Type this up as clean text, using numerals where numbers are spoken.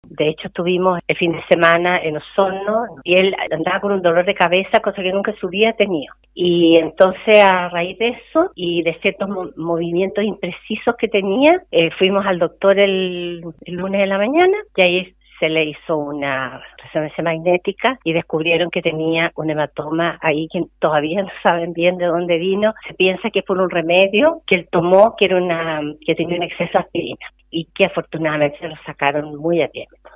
De hecho, estuvimos el fin de semana en Osorno y él andaba con un dolor de cabeza, cosa que nunca en su vida tenía. Y entonces, a raíz de eso y de ciertos movimientos imprecisos que tenía, fuimos al doctor el lunes de la mañana y ahí se le hizo una resonancia magnética y descubrieron que tenía un hematoma ahí que todavía no saben bien de dónde vino. Se piensa que fue un remedio que él tomó, que tenía un exceso de aspirina y que afortunadamente se lo sacaron muy a tiempo.